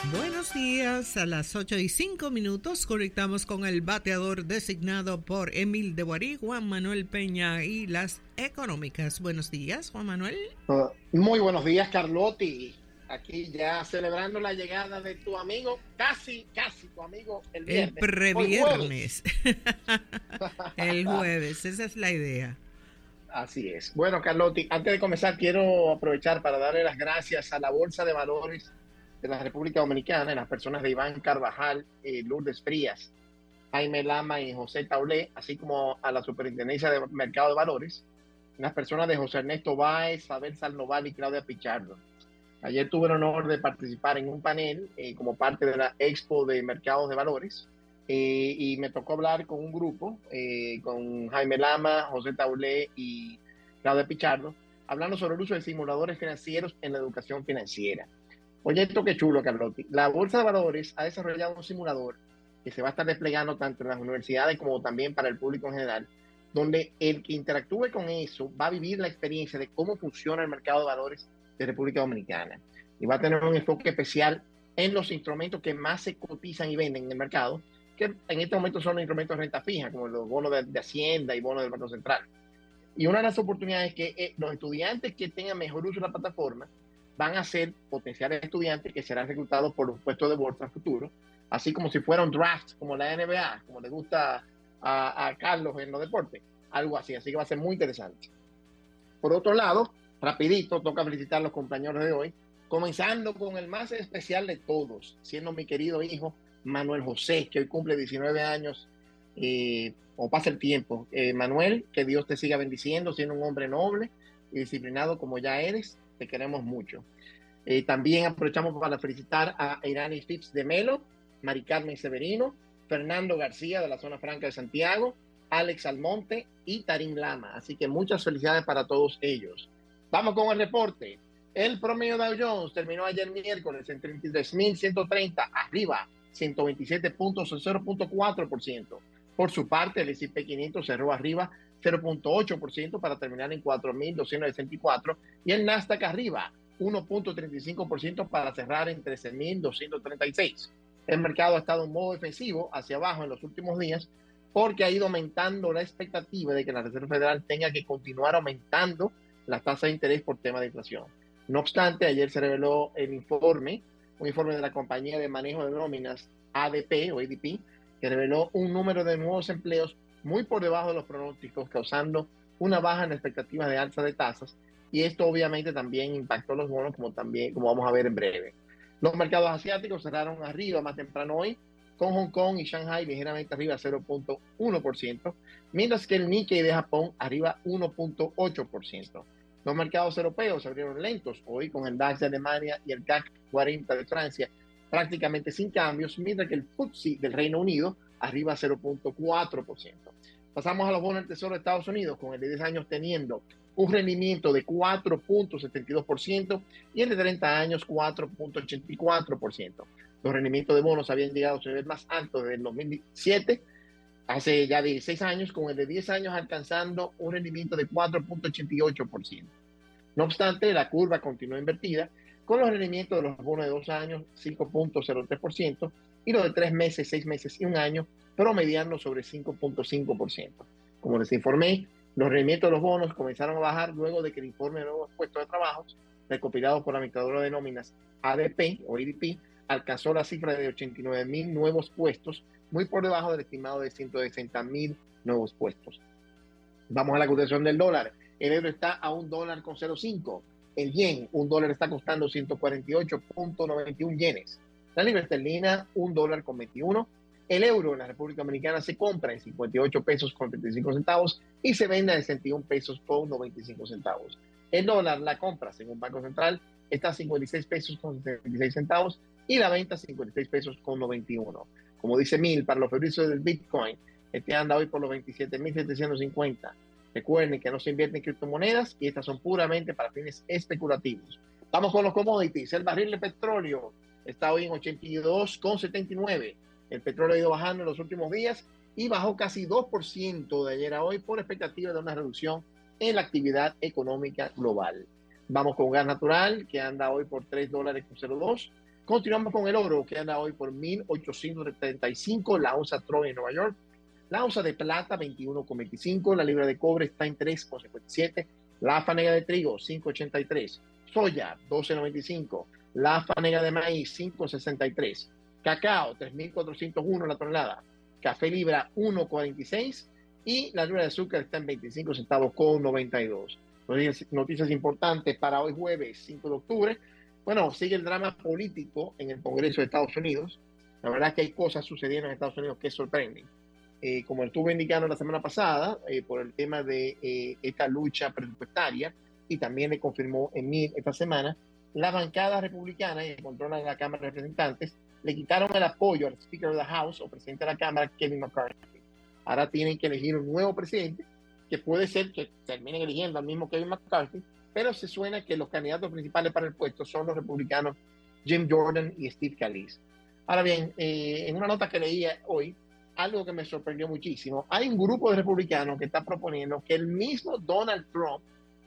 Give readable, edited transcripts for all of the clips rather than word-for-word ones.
Buenos días, a las 8:05 conectamos con el bateador designado por Emil de Guarí, Juan Manuel Peña y las económicas. Buenos días, Juan Manuel. Muy buenos días, Carlotti. Aquí ya celebrando la llegada de tu amigo, casi tu amigo el viernes. El previernes. El jueves, esa es la idea. Así es. Bueno, Carlotti, antes de comenzar quiero aprovechar para darle las gracias a la Bolsa de Valores de la República Dominicana, en las personas de Iván Carvajal, Lourdes Frías, Jaime Lama y José Taulé, así como a la Superintendencia de Mercado de Valores, en las personas de José Ernesto Báez, Isabel Sandoval y Claudia Pichardo. Ayer tuve el honor de participar en un panel como parte de la Expo de Mercados de Valores y me tocó hablar con un grupo, con Jaime Lama, José Taulé y Claudia Pichardo, hablando sobre el uso de simuladores financieros en la educación financiera. Oye, esto qué chulo, Carlotti. La Bolsa de Valores ha desarrollado un simulador que se va a estar desplegando tanto en las universidades como también para el público en general, donde el que interactúe con eso va a vivir la experiencia de cómo funciona el mercado de valores de República Dominicana. Y va a tener un enfoque especial en los instrumentos que más se cotizan y venden en el mercado, que en este momento son los instrumentos de renta fija, como los bonos de Hacienda y bonos del Banco Central. Y una de las oportunidades es que los estudiantes que tengan mejor uso de la plataforma van a ser potenciales estudiantes que serán reclutados por los puestos de bolsa futuro, así como si fuera un draft, como la NBA, como le gusta a Carlos en los deportes, algo así que va a ser muy interesante. Por otro lado, rapidito, toca felicitar a los compañeros de hoy, comenzando con el más especial de todos, siendo mi querido hijo Manuel José, que hoy cumple 19 años, o pasa el tiempo. Manuel, que Dios te siga bendiciendo, siendo un hombre noble y disciplinado como ya eres, te queremos mucho. También aprovechamos para felicitar a Irani Phipps de Melo, Mari Carmen Severino, Fernando García de la Zona Franca de Santiago, Alex Almonte y Tarín Lama. Así que muchas felicidades para todos ellos. Vamos con el reporte. El promedio Dow Jones terminó ayer miércoles en 33.130, arriba 127 puntos, 0.4%. Por su parte, el S&P 500 cerró arriba 0.8% para terminar en 4.264 y el Nasdaq arriba 1.35% para cerrar en 13.236. El mercado ha estado en modo defensivo hacia abajo en los últimos días porque ha ido aumentando la expectativa de que la Reserva Federal tenga que continuar aumentando las tasas de interés por tema de inflación. No obstante, ayer se reveló un informe de la compañía de manejo de nóminas ADP o ADP, que reveló un número de nuevos empleos muy por debajo de los pronósticos, causando una baja en expectativas de alza de tasas, y esto obviamente también impactó los bonos, como vamos a ver en breve. Los mercados asiáticos cerraron arriba más temprano hoy, con Hong Kong y Shanghai ligeramente arriba 0.1%, mientras que el Nikkei de Japón arriba 1.8%. Los mercados europeos se abrieron lentos hoy, con el DAX de Alemania y el CAC 40 de Francia prácticamente sin cambios, mientras que el FTSE del Reino Unido arriba 0.4%. Pasamos a los bonos del Tesoro de Estados Unidos, con el de 10 años teniendo un rendimiento de 4.72% y el de 30 años 4.84%. Los rendimientos de bonos habían llegado a su nivel más alto desde el 2007, hace ya 16 años, con el de 10 años alcanzando un rendimiento de 4.88%. No obstante, la curva continuó invertida, con los rendimientos de los bonos de 2 años 5.03% y los de 3 meses, 6 meses y 1 año promediando sobre 5.5%. Como les informé, los rendimientos de los bonos comenzaron a bajar luego de que el informe de nuevos puestos de trabajo recopilado por la administradora de nóminas ADP o ADP alcanzó la cifra de 89.000 nuevos puestos, muy por debajo del estimado de 160.000 nuevos puestos. Vamos a la cotización del dólar. El euro está a $1.05. El yen, $1 está costando 148.91 yenes. La libra esterlina, $1.21. El euro en la República Dominicana se compra en 58 pesos con 35 centavos y se vende en 61 pesos con 95 centavos. El dólar, la compra según Banco Central, está a 56 pesos con 76 centavos y la venta a 56 pesos con 91. Como dice Mil, para los febrilizos del Bitcoin, este anda hoy por los 27.750. Recuerden que no se invierte en criptomonedas y estas son puramente para fines especulativos. Vamos con los commodities. El barril de petróleo está hoy en 82,79. El petróleo ha ido bajando en los últimos días y bajó casi 2% de ayer a hoy por expectativa de una reducción en la actividad económica global. Vamos con gas natural, que anda hoy por $3.02. Continuamos con el oro, que anda hoy por 1.875 la onza Troy en Nueva York. La onza de plata, 21,25. La libra de cobre está en 3,57. La fanega de trigo, 5,83. Soya, 12,95. La fanega de maíz, 5,63. Cacao, 3.401 la tonelada. Café libra, 1,46. Y la libra de azúcar está en 25 centavos con 92. Noticias importantes para hoy jueves 5 de octubre. Bueno, sigue el drama político en el Congreso de Estados Unidos. La verdad es que hay cosas sucediendo en Estados Unidos que sorprenden. Como estuve indicando la semana pasada, por el tema de esta lucha presupuestaria, y también le confirmó en mí esta semana, la bancada republicana que controla la Cámara de Representantes le quitaron el apoyo al Speaker of the House o presidente de la Cámara, Kevin McCarthy. Ahora tienen que elegir un nuevo presidente, que puede ser que terminen eligiendo al mismo Kevin McCarthy, pero se suena que los candidatos principales para el puesto son los republicanos Jim Jordan y Steve Scalise. Ahora bien, en una nota que leía hoy, algo que me sorprendió muchísimo, hay un grupo de republicanos que está proponiendo que el mismo Donald Trump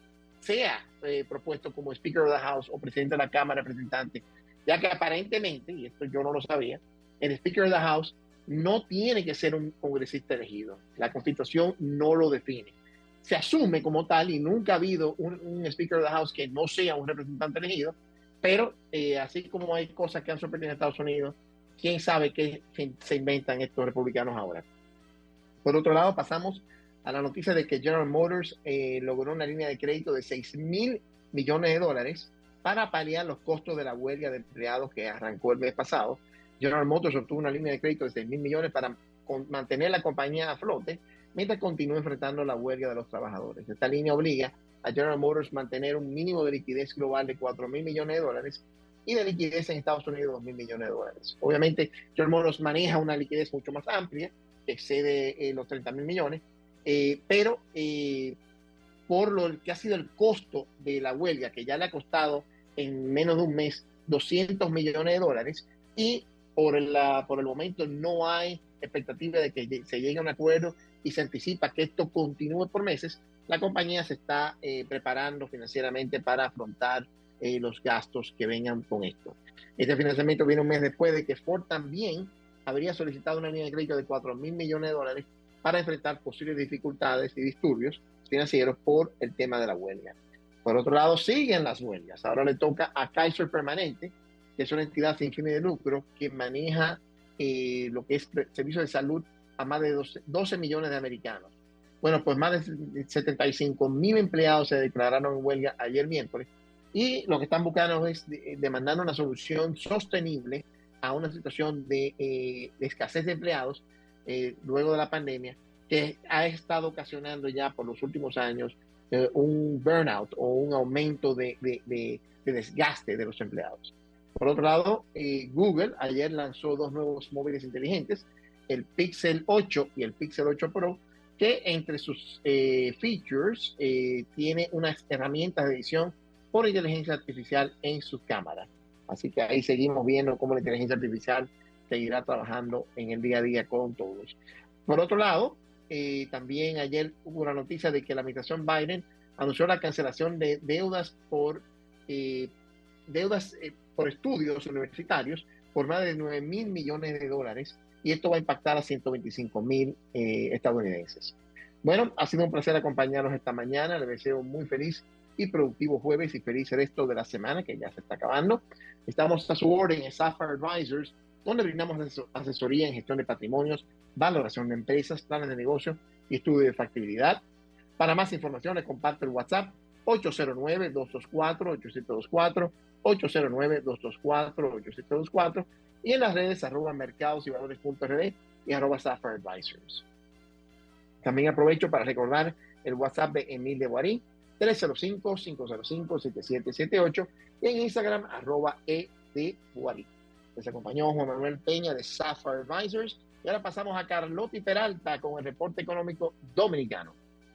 sea propuesto como Speaker of the House o presidente de la Cámara de Representantes, ya que aparentemente, y esto yo no lo sabía, el Speaker of the House no tiene que ser un congresista elegido. La Constitución no lo define. Se asume como tal y nunca ha habido un Speaker of the House que no sea un representante elegido, pero así como hay cosas que han sorprendido en Estados Unidos, quién sabe qué se inventan estos republicanos ahora. Por otro lado, pasamos a la noticia de que General Motors logró una línea de crédito de $6,000 millones para paliar los costos de la huelga de empleados que arrancó el mes pasado. General Motors obtuvo una línea de crédito de $6,000 millones para mantener la compañía a flote mientras continúa enfrentando la huelga de los trabajadores. Esta línea obliga a General Motors mantener un mínimo de liquidez global de $4,000 millones y de liquidez en Estados Unidos $2,000 millones. Obviamente, General Motors maneja una liquidez mucho más amplia, que excede los $30,000 millones, pero por lo que ha sido el costo de la huelga, que ya le ha costado en menos de un mes $200 millones, y por el momento no hay expectativa de que se llegue a un acuerdo y se anticipa que esto continúe por meses, la compañía se está preparando financieramente para afrontar los gastos que vengan con esto. Este financiamiento viene un mes después de que Ford también habría solicitado una línea de crédito de $4,000 millones para enfrentar posibles dificultades y disturbios financieros por el tema de la huelga. Por otro lado, siguen las huelgas. Ahora le toca a Kaiser Permanente, que es una entidad sin fines de lucro que maneja lo que es servicios de salud a más de 12 millones de americanos. Bueno, pues más de 75,000 empleados se declararon en huelga ayer miércoles y lo que están buscando es demandando una solución sostenible a una situación de escasez de empleados luego de la pandemia que ha estado ocasionando ya por los últimos años un burnout o un aumento de desgaste de los empleados. Por otro lado, Google ayer lanzó dos nuevos móviles inteligentes, el Pixel 8 y el Pixel 8 Pro, que entre sus features tiene unas herramientas de edición por inteligencia artificial en sus cámaras. Así que ahí seguimos viendo cómo la inteligencia artificial seguirá trabajando en el día a día con todos. Por otro lado, también ayer hubo una noticia de que la administración Biden anunció la cancelación de deudas por estudios universitarios por más de $9,000 millones, y esto va a impactar a 125,000 estadounidenses. Bueno, ha sido un placer acompañarlos esta mañana. Les deseo muy feliz y productivo jueves y feliz resto de la semana que ya se está acabando. Estamos a su orden en Sapphire Advisors, donde brindamos asesoría en gestión de patrimonios, valoración de empresas, planes de negocio y estudio de factibilidad. Para más información, les comparto el WhatsApp 809-224-8724, 809-224-8724, y en las redes @mercadosyvalores.rd y @Sapphire Advisors. También aprovecho para recordar el WhatsApp de Emil de Boarí, 305-505-7778, y en Instagram @edboarí. Les acompañó Juan Manuel Peña de Sapphire Advisors, y ahora pasamos a Carlotti Peralta con el reporte económico dominicano.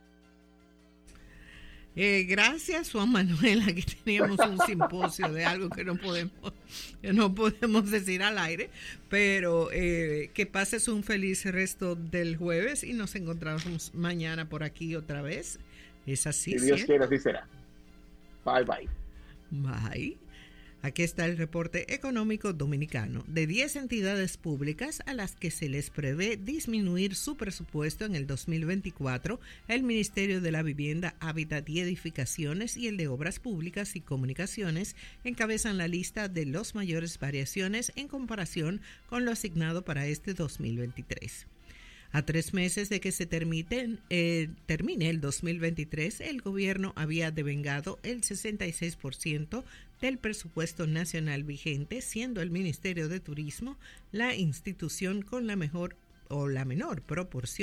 Gracias, Juan Manuel. Aquí teníamos un simposio de algo que no podemos decir al aire, pero que pases un feliz resto del jueves y nos encontramos mañana por aquí otra vez. ¿Es así? Si Dios quiere, así será. Bye, bye. Bye. Aquí está el reporte económico dominicano. De 10 entidades públicas a las que se les prevé disminuir su presupuesto en el 2024, el Ministerio de la Vivienda, Hábitat y Edificaciones y el de Obras Públicas y Comunicaciones encabezan la lista de las mayores variaciones en comparación con lo asignado para este 2023. A 3 meses de que se termine el 2023, el gobierno había devengado el 66% del presupuesto nacional vigente, siendo el Ministerio de Turismo la institución con la mejor o la menor proporción